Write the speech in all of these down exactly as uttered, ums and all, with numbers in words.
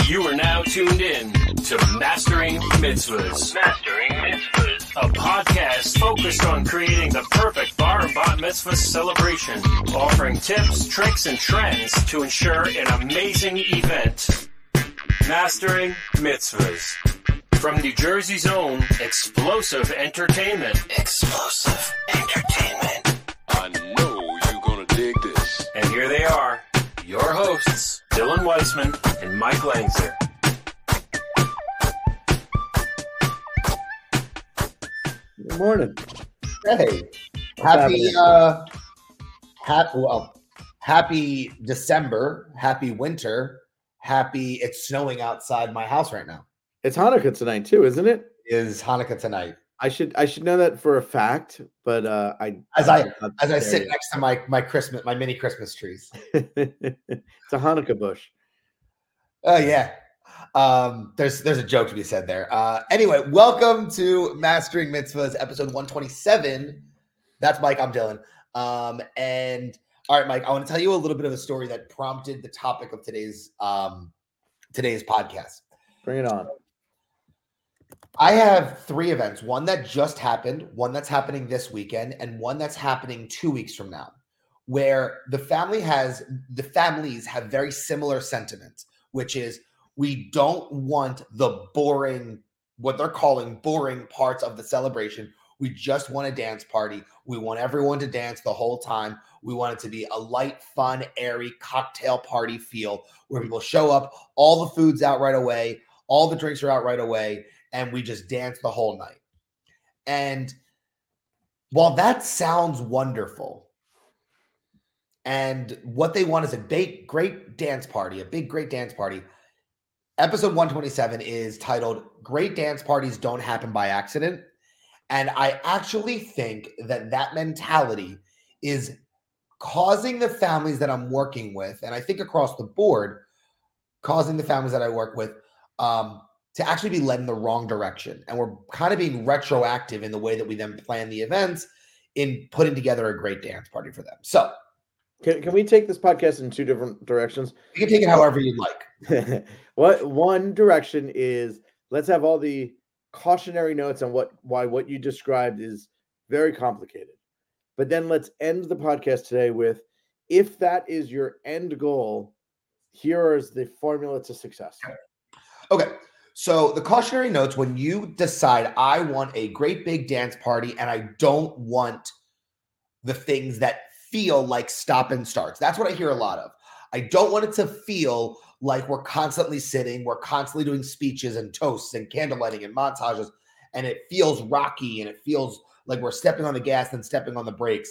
You are now tuned in to Mastering Mitzvahs. Mastering Mitzvahs. A podcast focused on creating the perfect bar and bat mitzvah celebration, offering tips, tricks, and trends to ensure an amazing event. Mastering Mitzvahs. From New Jersey's own Explosive Entertainment. Explosive Entertainment. I know you're gonna dig this. And here they are, your hosts, Dylan Weissman and Mike Langzer. Good morning. Hey, happy, uh, happy, well, happy December, happy winter, happy it's snowing outside my house right now. It's Hanukkah tonight too, isn't it? It is Hanukkah tonight. I should I should know that for a fact, but uh, I as I as I there sit yet. next to my my Christmas my mini Christmas trees. It's a Hanukkah bush. Oh yeah. Um, there's there's a joke to be said there. Uh, anyway, welcome to Mastering Mitzvahs, episode one twenty-seven. That's Mike. I'm Dylan. Um, and all right, Mike, I want to tell you a little bit of a story that prompted the topic of today's um today's podcast. Bring it on. I have three events, one that just happened, one that's happening this weekend, and one that's happening two weeks from now, where the family has the families have very similar sentiments, which is we don't want the boring, what they're calling boring parts of the celebration. We just want a dance party. We want everyone to dance the whole time. We want it to be a light, fun, airy cocktail party feel where people show up, all the food's out right away, all the drinks are out right away, and we just dance the whole night. And while that sounds wonderful, and what they want is a big, great dance party, a big, great dance party, episode one twenty-seven is titled Great Dance Parties Don't Happen by Accident. And I actually think that that mentality is causing the families that I'm working with, and I think across the board, causing the families that I work with, um, to actually be led in the wrong direction. And we're kind of being retroactive in the way that we then plan the events in putting together a great dance party for them. So Can, can we take this podcast in two different directions? you can take it however you'd like. What one direction is let's have all the cautionary notes on what why what you described is very complicated. But then let's end the podcast today with, if that is your end goal, here is the formula to success. Okay. So the cautionary notes, when you decide I want a great big dance party and I don't want the things that feel like stop and starts. That's what I hear a lot of. I don't want it to feel like we're constantly sitting, we're constantly doing speeches and toasts and candlelighting and montages, and it feels rocky and it feels like we're stepping on the gas and stepping on the brakes.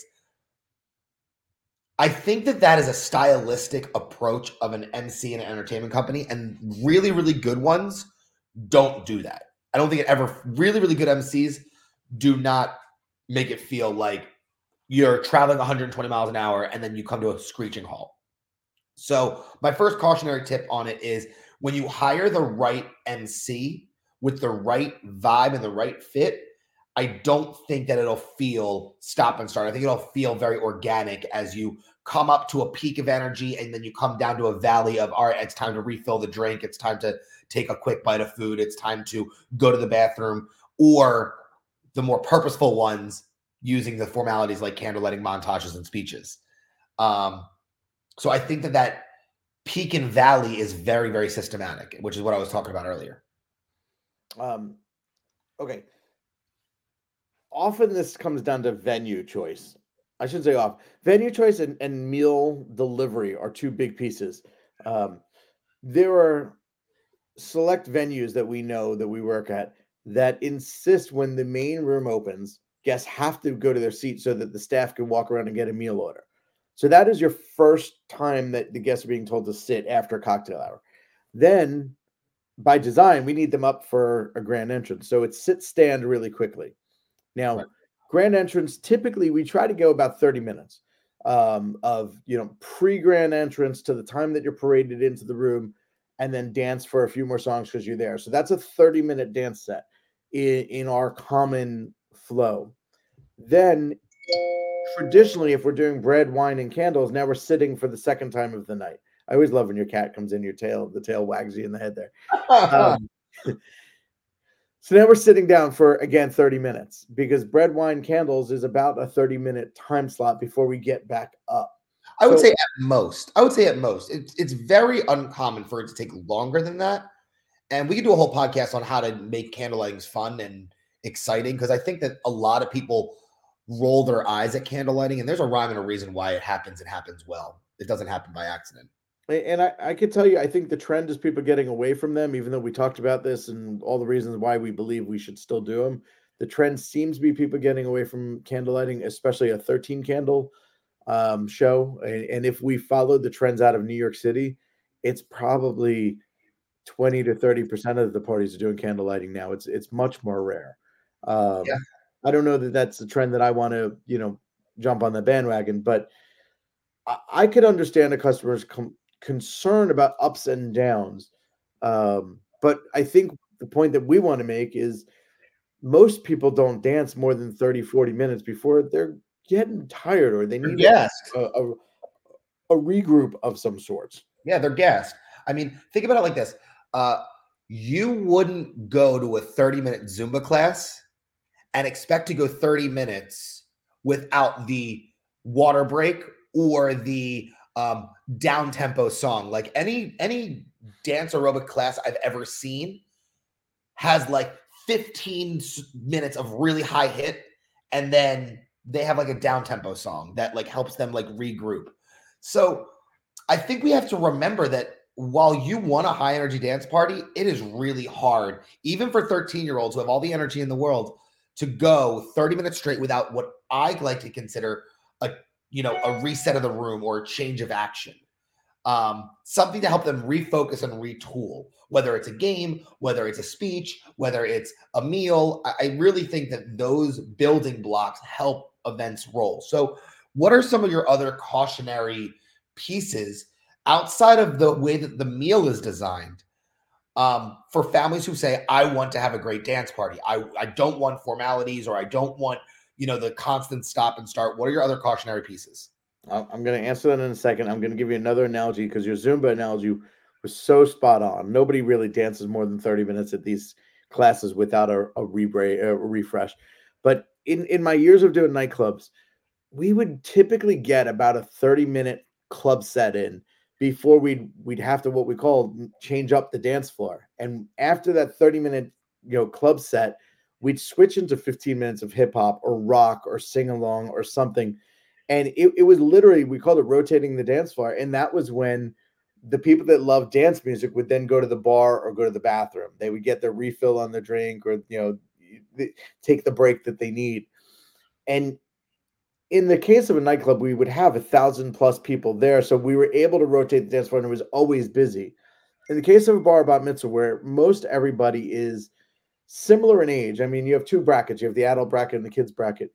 I think that that is a stylistic approach of an M C and an entertainment company, and really, really good ones don't do that. I don't think it ever, really, really good M Cs do not make it feel like you're traveling one hundred twenty miles an hour and then you come to a screeching halt. So my first cautionary tip on it is when you hire the right M C with the right vibe and the right fit, I don't think that it'll feel stop and start. I think it'll feel very organic as you come up to a peak of energy and then you come down to a valley of, all right, it's time to refill the drink. It's time to take a quick bite of food. It's time to go to the bathroom, or the more purposeful ones using the formalities like candlelighting, montages, and speeches. Um, so I think that that peak and valley is very, very systematic, which is what I was talking about earlier. Um, okay. Often this comes down to venue choice. I shouldn't say off. Venue choice and, and meal delivery are two big pieces. Um, there are select venues that we know that we work at that insist when the main room opens, guests have to go to their seat so that the staff can walk around and get a meal order. So that is your first time that the guests are being told to sit after cocktail hour. Then, by design, we need them up for a grand entrance. So it's sit stand really quickly. Now, right. Grand entrance, typically we try to go about thirty minutes um, of, you know, pre-grand entrance to the time that you're paraded into the room, and then dance for a few more songs because you're there. So that's a thirty minute dance set in, in our common flow. Then traditionally, if we're doing bread, wine, and candles, now we're sitting for the second time of the night. I always love when your cat comes in, your tail, the tail wags you in the head there. Um, so now we're sitting down for, again, thirty minutes because bread, wine, candles is about a thirty minute time slot before we get back up. I would So- say at most. I would say at most. It's it's very uncommon for it to take longer than that. And we could do a whole podcast on how to make candlelighting fun and exciting because I think that a lot of people roll their eyes at candlelighting, and there's a rhyme and a reason why it happens. It happens well. It doesn't happen by accident. And I, I could tell you, I think the trend is people getting away from them, even though we talked about this and all the reasons why we believe we should still do them. The trend seems to be people getting away from candlelighting, especially a thirteen candle um, show. And, and if we follow the trends out of New York City, it's probably twenty to thirty percent of the parties are doing candlelighting now. It's it's much more rare. Um, Yeah. I don't know that that's the trend that I want to, you know, jump on the bandwagon, but I, I could understand a customer's com- concern about ups and downs. Um, but I think the point that we want to make is most people don't dance more than thirty, forty minutes before they're getting tired or they need Yes. a, a, a regroup of some sorts. Yeah, they're gassed. I mean, think about it like this. Uh, you wouldn't go to a thirty minute Zumba class and expect to go thirty minutes without the water break or the um, down tempo song. Like any any dance aerobic class I've ever seen has like fifteen minutes of really high hit, and then they have like a down tempo song that like helps them like regroup. So I think we have to remember that while you want a high energy dance party, it is really hard, even for thirteen year olds who have all the energy in the world, to go thirty minutes straight without what I like to consider a, you know, a reset of the room or a change of action. Um, something to help them refocus and retool, whether it's a game, whether it's a speech, whether it's a meal. I, I really think that those building blocks help events roll. So what are some of your other cautionary pieces outside of the way that the meal is designed um, for families who say, I want to have a great dance party. I, I don't want formalities or I don't want, you know, the constant stop and start. What are your other cautionary pieces? I'm going to answer that in a second. I'm going to give you another analogy because your Zumba analogy was so spot on. Nobody really dances more than thirty minutes at these classes without a, a, rebra- a refresh. But in, in my years of doing nightclubs, we would typically get about a thirty minute club set in before we'd we'd have to what we call change up the dance floor. And after that thirty minute you know club set, we'd switch into fifteen minutes of hip hop or rock or sing along or something. And it, it was literally, we called it rotating the dance floor. And that was when the people that love dance music would then go to the bar or go to the bathroom. They would get their refill on their drink or, you know, take the break that they need. And in the case of a nightclub, we would have a thousand plus people there. So we were able to rotate the dance floor and it was always busy. In the case of a bar or bat mitzvah, where most everybody is similar in age, I mean, you have two brackets. You have the adult bracket and the kids bracket.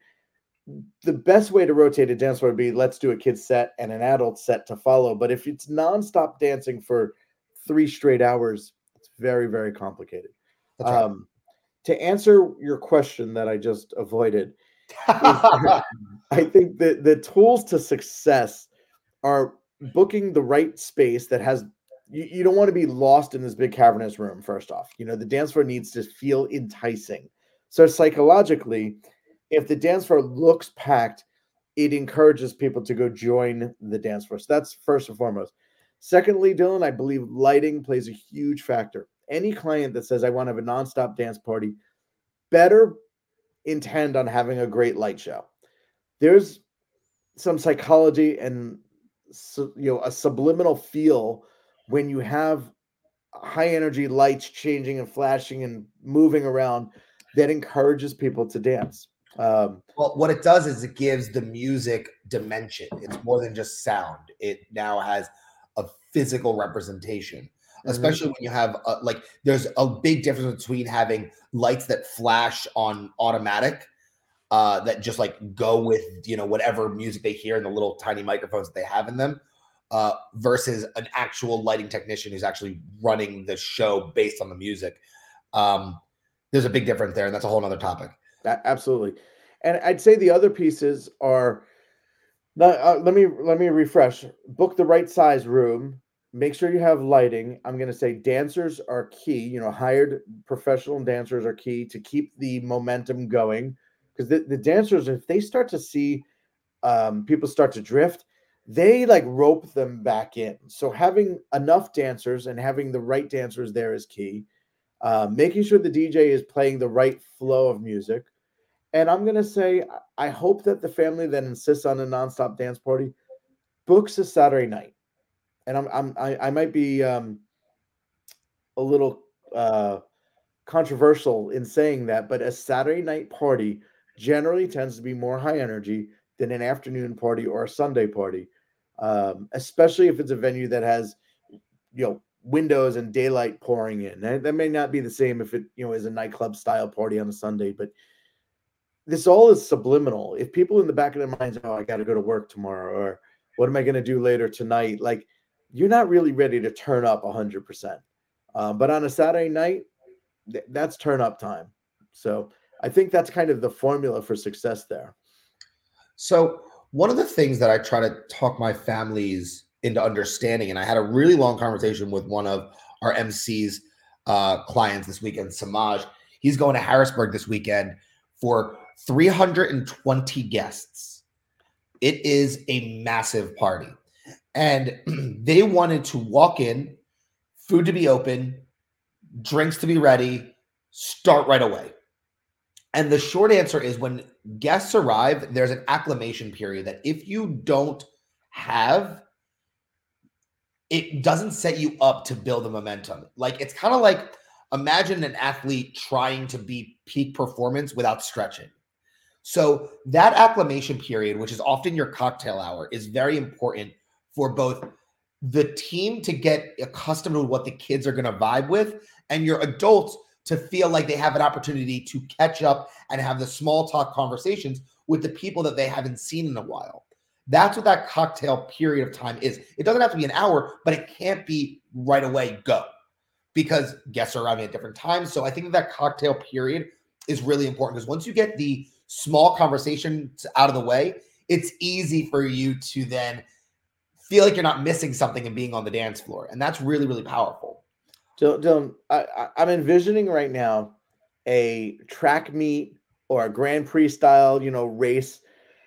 The best way to rotate a dance floor would be let's do a kid's set and an adult set to follow. But if it's nonstop dancing for three straight hours, it's very, very complicated. That's right. Um, to answer your question that I just avoided, I think that the tools to success are booking the right space that has, you, you don't want to be lost in this big cavernous room, first off. You know, the dance floor needs to feel enticing. So psychologically, if the dance floor looks packed, it encourages people to go join the dance floor. So that's first and foremost. Secondly, Dylan, I believe lighting plays a huge factor. Any client that says, I want to have a nonstop dance party, better intend on having a great light show. There's some psychology and you know a subliminal feel when you have high energy lights changing and flashing and moving around that encourages people to dance. Um, well, what it does is it gives the music dimension. It's more than just sound. It now has a physical representation, especially mm-hmm. when you have a, like there's a big difference between having lights that flash on automatic uh, that just like go with, you know, whatever music they hear in the little tiny microphones that they have in them uh, versus an actual lighting technician who's actually running the show based on the music. Um, there's a big difference there. And that's a whole nother topic. Absolutely. And I'd say the other pieces are, uh, let me let me refresh. Book the right size room. make sure you have lighting. I'm going to say dancers are key. You know, hired professional dancers are key to keep the momentum going, because the, the dancers, if they start to see um, people start to drift, they like rope them back in. So having enough dancers and having the right dancers there is key. Uh, making sure the D J is playing the right flow of music. And I'm going to say, I hope that the family that insists on a nonstop dance party books a Saturday night. And I'm, I'm I, I might be um, a little uh, controversial in saying that, but a Saturday night party generally tends to be more high energy than an afternoon party or a Sunday party, um, especially if it's a venue that has, you know, windows and daylight pouring in. That, that may not be the same if it, you know, is a nightclub style party on a Sunday, but this all is subliminal. If people in the back of their minds, oh, I got to go to work tomorrow, or what am I going to do later tonight? Like, you're not really ready to turn up one hundred percent. Um, but on a Saturday night, th- that's turn up time. So I think that's kind of the formula for success there. So one of the things that I try to talk my families into understanding, and I had a really long conversation with one of our M C's uh, clients this weekend, Samaj. He's going to Harrisburg this weekend for three hundred twenty guests. It is a massive party. And they wanted to walk in, food to be open, drinks to be ready, start right away. And the short answer is, when guests arrive, there's an acclimation period that if you don't have, it doesn't set you up to build the momentum. Like, it's kind of like, imagine an athlete trying to be peak performance without stretching. So that acclimation period, which is often your cocktail hour, is very important for both the team to get accustomed to what the kids are going to vibe with, and your adults to feel like they have an opportunity to catch up and have the small talk conversations with the people that they haven't seen in a while. That's what that cocktail period of time is. It doesn't have to be an hour, but it can't be right away go, because guests are arriving at different times. So I think that, that cocktail period is really important, because once you get the small conversations out of the way, it's easy for you to then feel like you're not missing something and being on the dance floor. And that's really, really powerful. Dylan, I, I, I'm envisioning right now a track meet or a Grand Prix style, you know, race.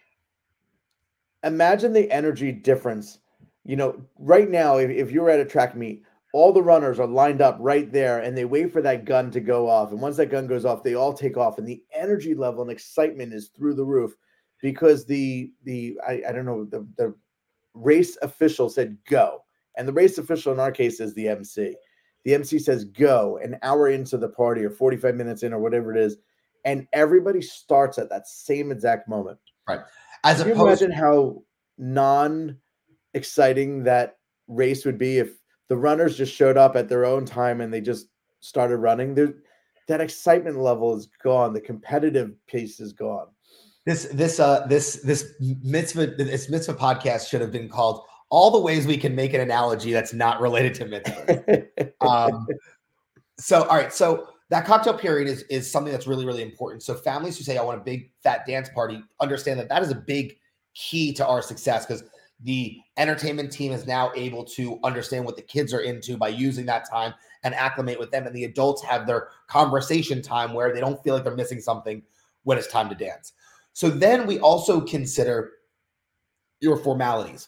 Imagine the energy difference. You know, right now, if, if you're at a track meet, all the runners are lined up right there and they wait for that gun to go off. And once that gun goes off, they all take off, and the energy level and excitement is through the roof, because the, the, I, I don't know, the, the race official said go. And the race official in our case is the M C. The M C says go an hour into the party or forty-five minutes in or whatever it is. And everybody starts at that same exact moment. Right. As Can you opposed- imagine how non-exciting that race would be if the runners just showed up at their own time and they just started running? There, that excitement level is gone. The competitive piece is gone. This this uh this this mitzvah this mitzvah podcast should have been called "All the Ways We Can Make an Analogy That's Not Related to Mitzvah." um, so all right, so that cocktail period is is something that's really, really important. So families who say, "I want a big fat dance party," understand that that is a big key to our success, because the entertainment team is now able to understand what the kids are into by using that time and acclimate with them, and the adults have their conversation time where they don't feel like they're missing something when it's time to dance. So then we also consider your formalities.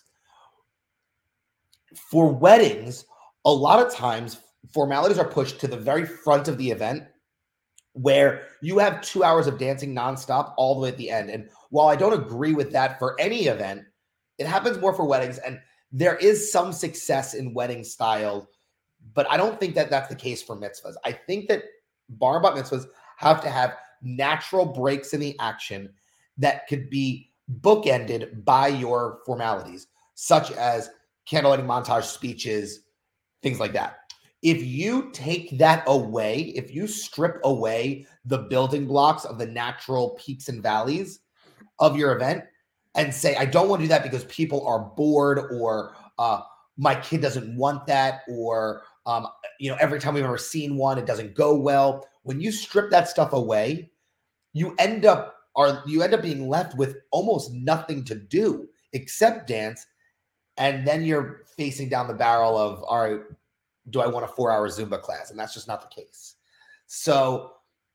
For weddings, a lot of times formalities are pushed to the very front of the event, where you have two hours of dancing nonstop all the way at the end. And while I don't agree with that for any event, it happens more for weddings, and there is some success in wedding style, but I don't think that that's the case for mitzvahs. I think that bar and bat mitzvahs have to have natural breaks in the action that could be bookended by your formalities, such as candlelighting montage speeches, things like that. If you take that away, if you strip away the building blocks of the natural peaks and valleys of your event and say, I don't want to do that because people are bored, or uh, my kid doesn't want that, or um, you know, every time we've ever seen one, it doesn't go well. When you strip that stuff away, you end up Are you end up being left with almost nothing to do except dance. And then you're facing down the barrel of, all right, do I want a four-hour Zumba class? And that's just not the case. So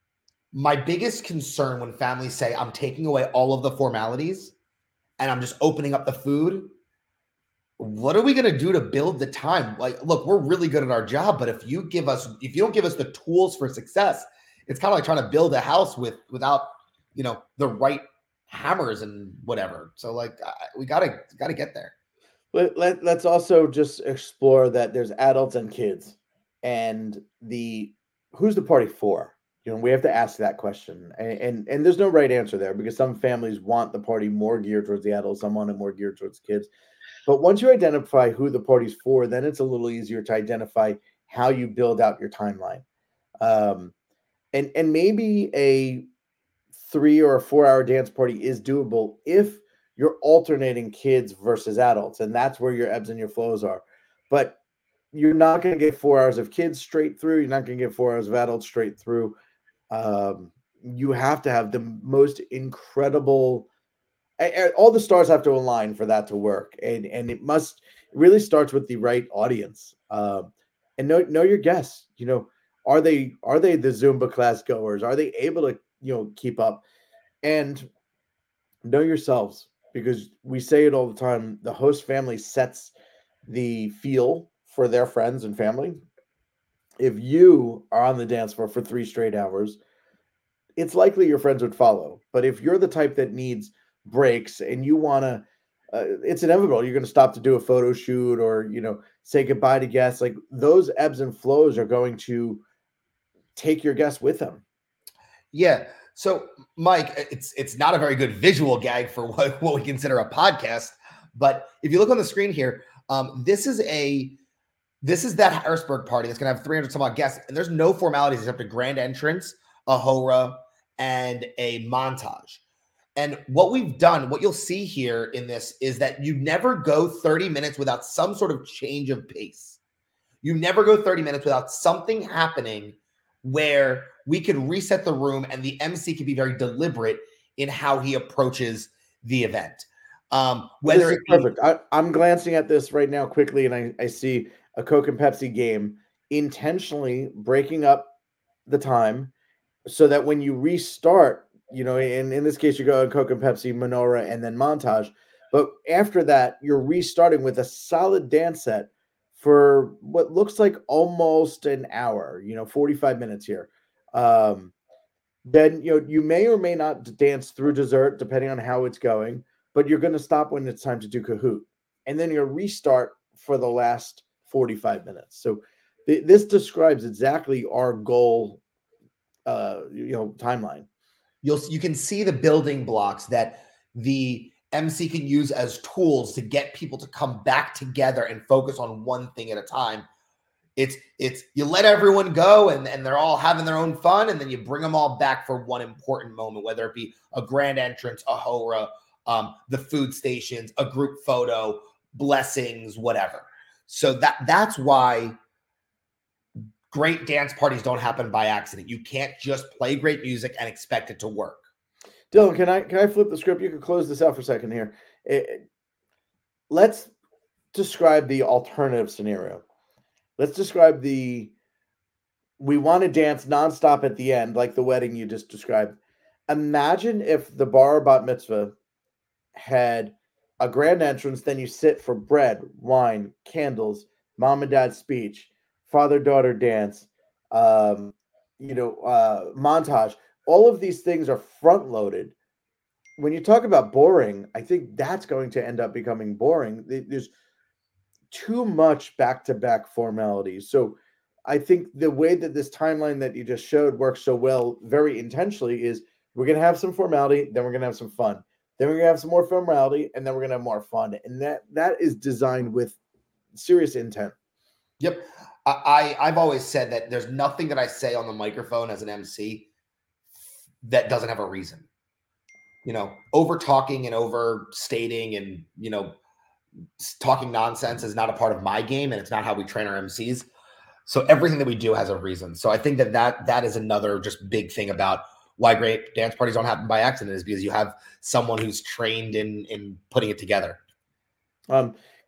my biggest concern when families say, I'm taking away all of the formalities and I'm just opening up the food, what are we going to do to build the time? Like, look, we're really good at our job, but if you give us, if you don't give us the tools for success, it's kind of like trying to build a house with, without, you know, the right hammers and whatever. So like, we gotta, gotta get there. Let, let, let's also just explore that there's adults and kids, and the, who's the party for? You know, we have to ask that question, and, and, and there's no right answer there, because some families want the party more geared towards the adults, some want it more geared towards kids. But once you identify who the party's for, then it's a little easier to identify how you build out your timeline. Um, and, and maybe a three or a four hour dance party is doable if you're alternating kids versus adults, and that's where your ebbs and your flows are. But you're not going to get four hours of kids straight through. You're not going to get four hours of adults straight through. Um, you have to have the most incredible, all the stars have to align for that to work. And, and it must, it really starts with the right audience. Um, and know, know your guests. You know, are they, are they the Zumba class goers? Are they able to, you know, keep up? And know yourselves, because we say it all the time. The host family sets the feel for their friends and family. If you are on the dance floor for three straight hours, it's likely your friends would follow. But if you're the type that needs breaks and you want to, uh, it's inevitable. You're going to stop to do a photo shoot or, you know, say goodbye to guests. Like, those ebbs and flows are going to take your guests with them. Yeah. So, Mike, it's it's not a very good visual gag for what, what we consider a podcast. But if you look on the screen here, um, this is a this is that Harrisburg party that's going to have three hundred some odd guests, and there's no formalities except a grand entrance, a hora, and a montage. And what we've done, what you'll see here in this, is that you never go thirty minutes without some sort of change of pace. You never go thirty minutes without something happening where we can reset the room and the M C can be very deliberate in how he approaches the event. Um, whether this is perfect. I, I'm glancing at this right now quickly, and I, I see a Coke and Pepsi game intentionally breaking up the time so that when you restart, you know, in, in this case, you go on Coke and Pepsi, menorah, and then montage. But after that, you're restarting with a solid dance set for what looks like almost an hour, you know, forty-five minutes here. Um, then, you know, you may or may not dance through dessert, depending on how it's going, but you're going to stop when it's time to do Kahoot. And then you'll restart for the last forty-five minutes. So th- this describes exactly our goal, uh, you know, timeline. You'll, you can see the building blocks that the M C can use as tools to get people to come back together and focus on one thing at a time. It's it's you let everyone go and, and they're all having their own fun, and then you bring them all back for one important moment, whether it be a grand entrance, a hora, um, the food stations, a group photo, blessings, whatever. So that that's why great dance parties don't happen by accident. You can't just play great music and expect it to work. Dylan, can I can I flip the script? You can close this out for a second here. It, let's describe the alternative scenario. Let's describe the, we want to dance nonstop at the end, like the wedding you just described. Imagine if the bar bat mitzvah had a grand entrance, then you sit for bread, wine, candles, mom and dad speech, father-daughter dance, um, you know, uh, montage. All of these things are front-loaded. When you talk about boring, I think that's going to end up becoming boring. There's too much back-to-back formalities. So I think the way that this timeline that you just showed works so well, very intentionally, is we're going to have some formality, then we're going to have some fun. Then we're going to have some more formality, and then we're going to have more fun. And that that is designed with serious intent. Yep. I, I've always said that there's nothing that I say on the microphone as an M C that doesn't have a reason. You know, over talking and overstating and, you know, talking nonsense is not a part of my game, and it's not how we train our M Cs. So everything that we do has a reason. So I think that that, that is another just big thing about why great dance parties don't happen by accident, is because you have someone who's trained in, in putting it together. Um,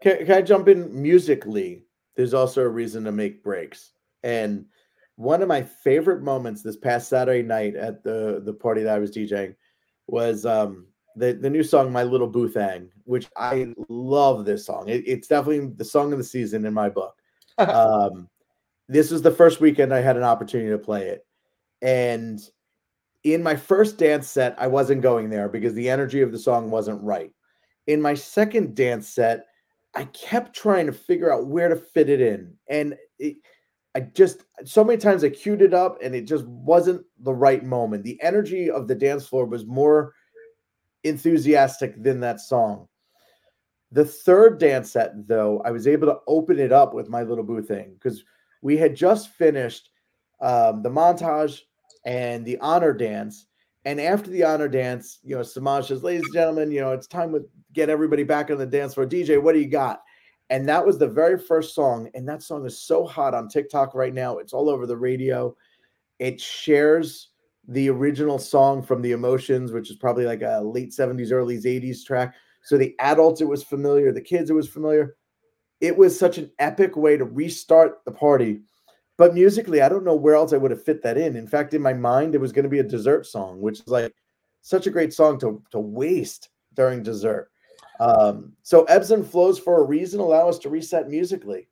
Can, can I jump in musically? There's also a reason to make breaks. And one of my favorite moments this past Saturday night at the, the party that I was DJing was um, the, the new song, My Little Boo Thang, which I love this song. It, it's definitely the song of the season in my book. um, this was the first weekend I had an opportunity to play it. And in my first dance set, I wasn't going there because the energy of the song wasn't right. In my second dance set, I kept trying to figure out where to fit it in. And it, I just, so many times I queued it up and it just wasn't the right moment. The energy of the dance floor was more enthusiastic than that song. The third dance set, though, I was able to open it up with My Little Boo Thing because we had just finished um, the montage and the honor dance. And after the honor dance, you know, Samaj says, ladies and gentlemen, you know, it's time to get everybody back on the dance floor. D J, what do you got? And that was the very first song. And that song is so hot on TikTok right now. It's all over the radio. It shares the original song from The Emotions, which is probably like a late seventies, early eighties track. So the adults, it was familiar. The kids, it was familiar. It was such an epic way to restart the party. But musically, I don't know where else I would have fit that in. In fact, in my mind, it was going to be a dessert song, which is like such a great song to, to waste during dessert. Um, so ebbs and flows for a reason allow us to reset musically.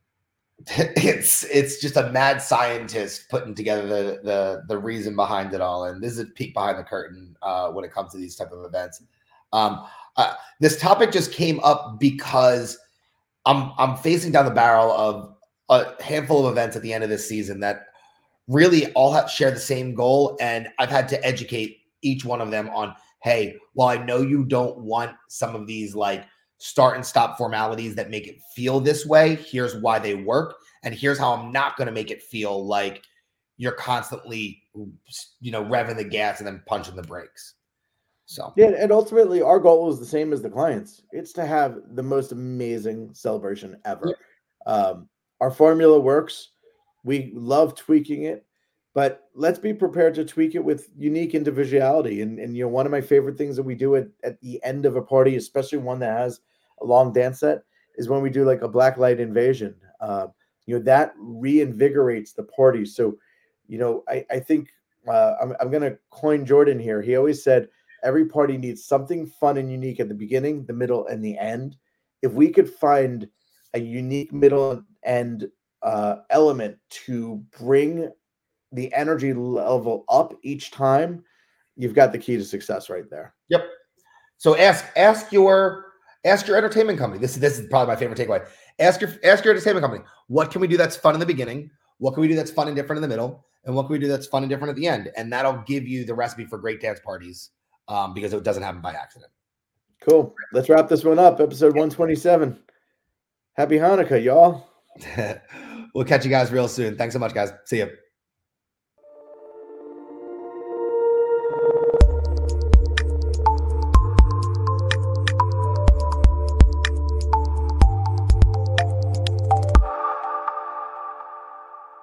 It's it's just a mad scientist putting together the the the reason behind it all, and this is a peek behind the curtain uh, when it comes to these type of events. Um, uh, this topic just came up because I'm I'm facing down the barrel of a handful of events at the end of this season that really all have, share the same goal, and I've had to educate each one of them on, hey, while I know you don't want some of these like start and stop formalities that make it feel this way, here's why they work, and here's how I'm not going to make it feel like you're constantly, you know, revving the gas and then punching the brakes. So yeah, and ultimately our goal is the same as the clients. It's to have the most amazing celebration ever. Yeah. Um, our formula works. We love tweaking it, but let's be prepared to tweak it with unique individuality. And, and you know, one of my favorite things that we do at, at the end of a party, especially one that has a long dance set, is when we do like a black light invasion. Uh, you know, that reinvigorates the party. So, you know, I, I think uh, I'm, I'm going to coin Jordan here. He always said every party needs something fun and unique at the beginning, the middle, and the end. If we could find a unique middle and uh, element to bring the energy level up each time, you've got the key to success right there. Yep. So ask ask your ask your entertainment company. This this is probably my favorite takeaway. Ask your ask your entertainment company, what can we do that's fun in the beginning? What can we do that's fun and different in the middle? And what can we do that's fun and different at the end? And that'll give you the recipe for great dance parties, um, because it doesn't happen by accident. Cool. Let's wrap this one up. Episode one twenty-seven. Happy Hanukkah, y'all. We'll catch you guys real soon. Thanks so much, guys. See you.